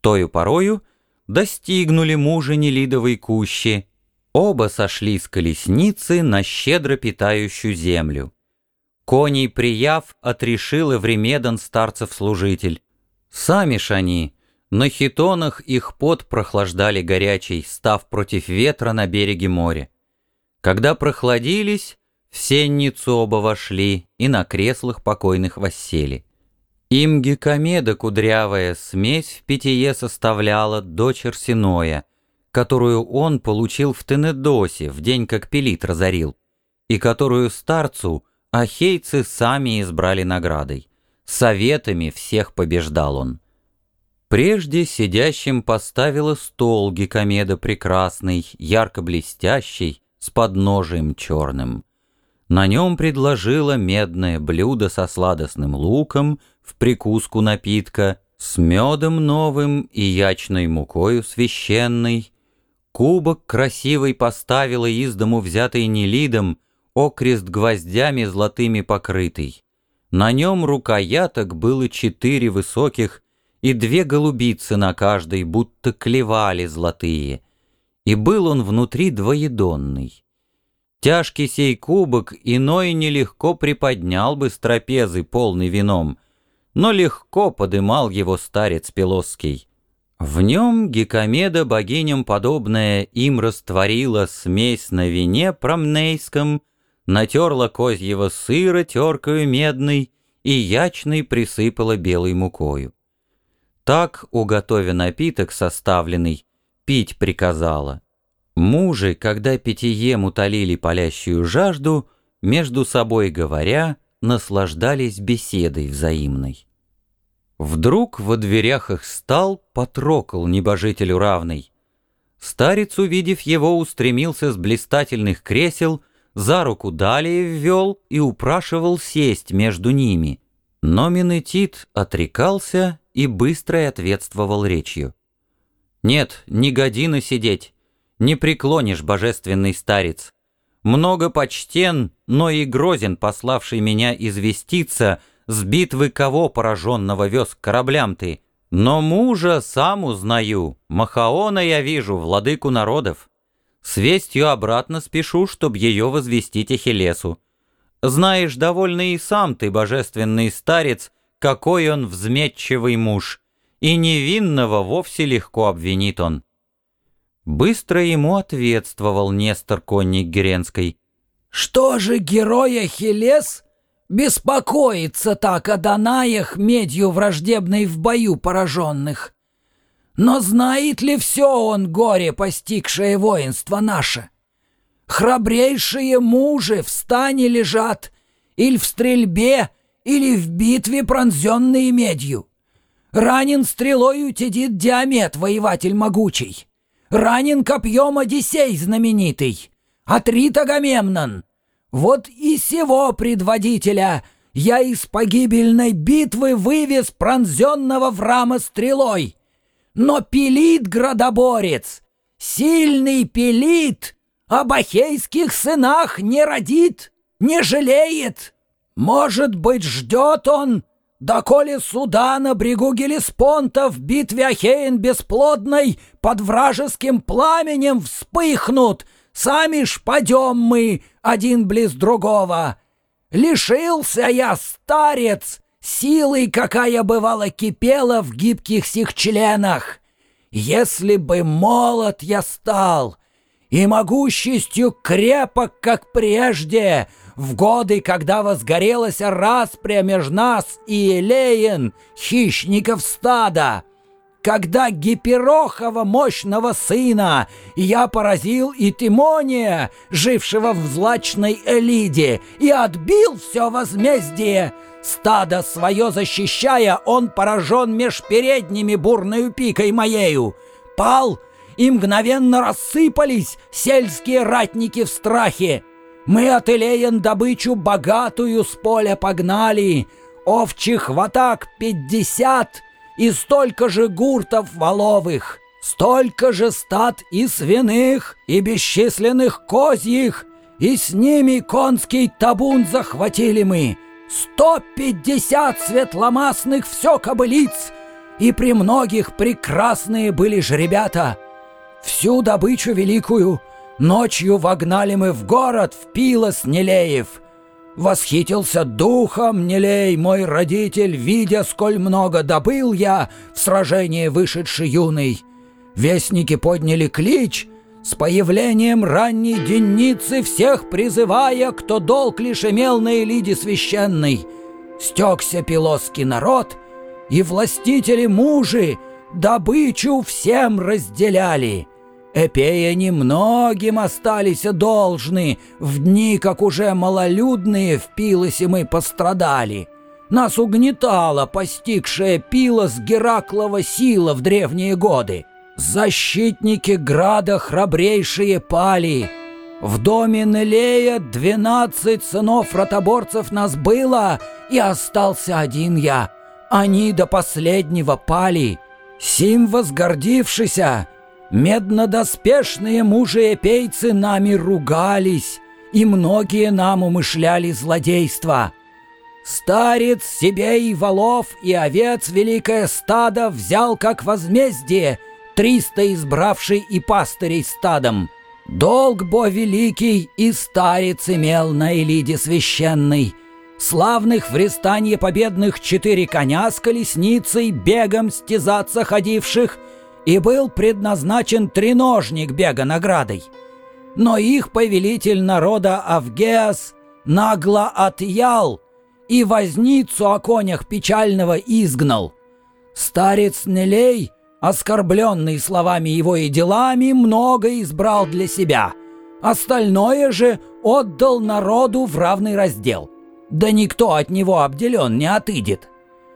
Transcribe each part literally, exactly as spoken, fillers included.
Тою порою достигнули мужа Нелидовой кущи, оба сошли с колесницы на щедро питающую землю. Коней прияв отрешил Эвремедан старцев-служитель. Сами ж они, на хитонах их пот прохлаждали горячий, став против ветра на береге моря. Когда прохладились, в сенницу оба вошли и на креслах покойных воссели. Им Гекомеда кудрявая смесь в питье составляла дочь Арсеноя, которую он получил в Тенедосе в день, как Пелит разорил, и которую старцу ахейцы сами избрали наградой. Советами всех побеждал он. Прежде сидящим поставила стол Гекомеда прекрасный, ярко блестящий, с подножием черным. На нем предложила медное блюдо со сладостным луком в прикуску напитка, с медом новым и ячной мукою священной. Кубок красивый поставила из дому взятый Нелидом, окрест гвоздями золотыми покрытый. На нем рукояток было четыре высоких, и две голубицы на каждой, будто клевали золотые. И был он внутри двоедонный. Тяжкий сей кубок иной нелегко приподнял бы с трапезы, полный вином, но легко подымал его старец Пелосский. В нем Гекомеда, богиням подобная, им растворила смесь на вине промнейском, натерла козьего сыра теркою медной и ячной присыпала белой мукою. Так, уготовя напиток составленный, пить приказала. Мужи, когда питьем утолили палящую жажду, между собой говоря, наслаждались беседой взаимной. Вдруг во дверях их стал, потрокал небожителю равный. Старец, увидев его, устремился с блистательных кресел, за руку далее ввел и упрашивал сесть между ними. Но Менетит отрекался и быстро ответствовал речью. «Нет, не година сидеть. Не преклонишь, божественный старец. Много почтен, но и грозен, пославший меня известиться, с битвы кого пораженного вез к кораблям ты. Но мужа сам узнаю, Махаона я вижу, владыку народов. С вестью обратно спешу, чтоб ее возвестить Ахиллесу. Знаешь довольно и сам ты, божественный старец, какой он взметчивый муж, и невинного вовсе легко обвинит он». Быстро ему ответствовал Нестор, конник Геренской. «Что же герой Ахиллес беспокоится так о Данаях, медью враждебной в бою пораженных? Но знает ли все он горе, постигшее воинство наше? Храбрейшие мужи в стане лежат, или в стрельбе, или в битве пронзенные медью. Ранен стрелою Тедит Диамет, воеватель могучий. Ранен копьем Одиссей знаменитый, Атрит Агамемнон. Вот и сего предводителя я из погибельной битвы вывез пронзенного Врама стрелой. Но Пелит градоборец, сильный Пелит, об ахейских сынах не родит, не жалеет. Может быть, ждет он, доколе суда на брегу Гелеспонта в битве Ахеен бесплодной под вражеским пламенем вспыхнут, сами ж падем мы один близ другого. Лишился я, старец, силой, какая бывала кипела в гибких сих членах. Если бы молод я стал и могущестью крепок, как прежде, в годы, когда возгорелась распря меж нас и Элеен, хищников стада, когда Гиперохова мощного сына я поразил и Тимония, жившего в злачной Элиде, и отбил все возмездие, стадо свое защищая, он поражен меж передними бурною пикой моею, пал, и мгновенно рассыпались сельские ратники в страхе. Мы от Элеен добычу богатую с поля погнали, овчих ватаг пятьдесят и столько же гуртов воловых, столько же стад и свиных, и бесчисленных козьих, и с ними конский табун захватили мы, сто пятьдесят светломастных все кобылиц, и при многих прекрасные были ж ребята. Всю добычу великую ночью вогнали мы в город, в Пилос Нелеев. Восхитился духом Нелей, мой родитель, видя, сколь много добыл я в сражении вышедший юный. Вестники подняли клич, с появлением ранней денницы всех призывая, кто долг лишь имел на Элиде священной. Стекся пилосский народ, и властители мужи добычу всем разделяли. Эпея немногим остались должны, в дни, как уже малолюдные в Пилосе мы пострадали. Нас угнетала постигшая Пилос Гераклова сила в древние годы. Защитники града храбрейшие пали. В доме Нелея двенадцать сынов ротоборцев нас было, и остался один я. Они до последнего пали. Сим возгордившися, меднодоспешные мужи-эпейцы нами ругались, и многие нам умышляли злодейства. Старец себе и волов, и овец великое стадо взял как возмездие, триста избравший и пастырей стадом. Долг бо великий и старец имел на Элиде священной. Славных в рестанье победных четыре коня с колесницей, бегом стязаться ходивших, и был предназначен треножник бега наградой. Но их повелитель народа Авгеас нагло отъял и возницу о конях печального изгнал. Старец Нелей, оскорбленный словами его и делами, много избрал для себя, остальное же отдал народу в равный раздел. Да никто от него обделен не отыдет.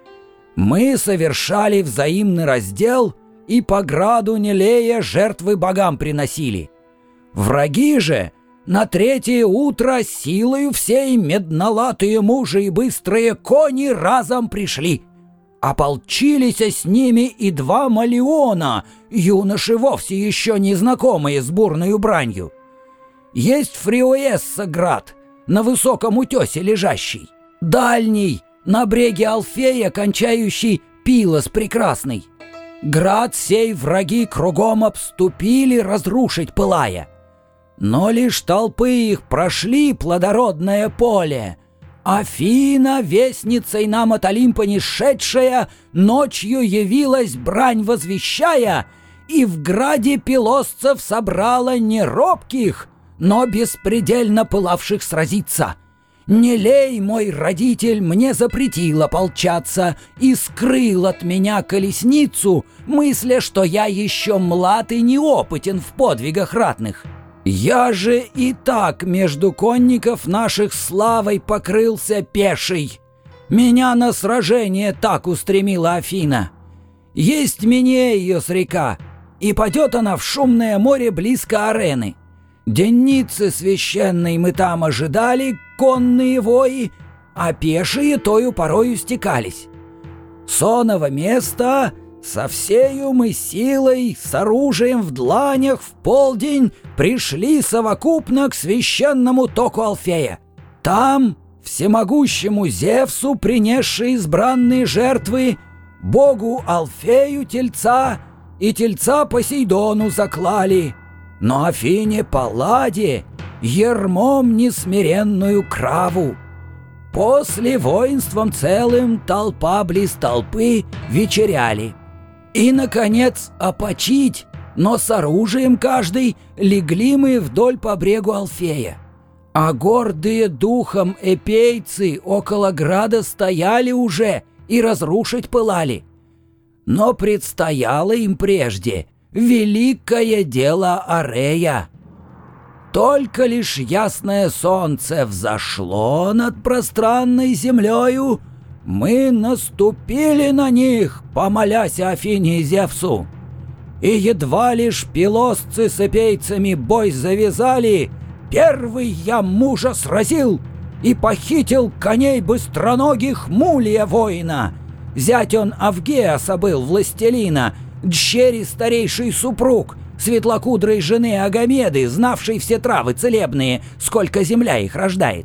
Мы совершали взаимный раздел и по граду Нелея жертвы богам приносили. Враги же на третье утро силою всей меднолатые мужи и быстрые кони разом пришли. Ополчились с ними и два малиона, юноши вовсе еще не знакомые с бурною бранью. Есть Фриоесса град, на высоком утесе лежащий, дальний, на бреге Алфея, кончающий Пилос прекрасный. Град сей враги кругом обступили, разрушить пылая. Но лишь толпы их прошли плодородное поле. Афина, вестницей нам от Олимпа не шедшая, ночью явилась, брань возвещая, и в граде пилосцев собрала не робких, но беспредельно пылавших сразиться. Нелей, мой родитель, мне запретил ополчаться и скрыл от меня колесницу, мысля, что я еще млад и неопытен в подвигах ратных. Я же и так между конников наших славой покрылся пеший. Меня на сражение так устремила Афина. Есть мне ее с река, и падет она в шумное море близко арены. Денницы священной мы там ожидали, конные вои, а пешие тою порою стекались. Соново место со всею мы силой, с оружием в дланях в полдень пришли совокупно к священному току Алфея. Там, всемогущему Зевсу, принесшие избранные жертвы, богу Алфею тельца и тельца Посейдону заклали, но Афине Палладе ермом несмиренную краву. После воинством целым толпа близ толпы вечеряли. И, наконец, опочить, но с оружием каждый, легли мы вдоль по брегу Алфея. А гордые духом эпейцы около града стояли уже и разрушить пылали. Но предстояло им прежде великое дело Арея. Только лишь ясное солнце взошло над пространной землею, мы наступили на них, помолясь Афине и Зевсу. И едва лишь пилосцы с эпейцами бой завязали, первый я мужа сразил и похитил коней быстроногих Мулия воина. Зять он Авгеаса был, властелина, дщери старейший супруг, светлокудрой жены Агамеды, знавшей все травы целебные, сколько земля их рождает.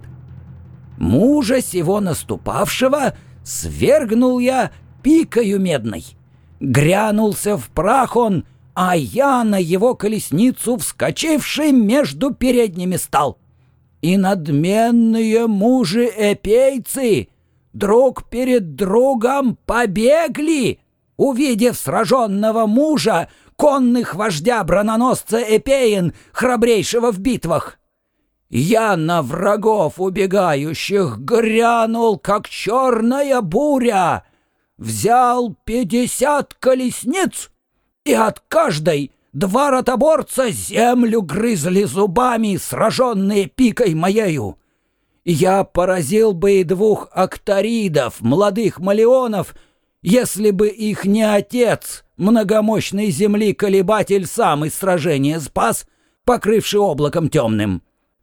Мужа сего наступавшего свергнул я пикою медной. Грянулся в прах он, а я на его колесницу, вскочивший, между передними стал. И надменные мужи-эпейцы друг перед другом побегли, увидев сраженного мужа, конных вождя брононосца Эпеин, храбрейшего в битвах. Я на врагов убегающих грянул, как черная буря, взял пятьдесят колесниц, и от каждой два ротоборца землю грызли зубами, сраженные пикой моею. Я поразил бы и двух акторидов, молодых малеонов, если бы их не отец, многомощный земли колебатель, сам из сражения спас, покрывший облаком темным.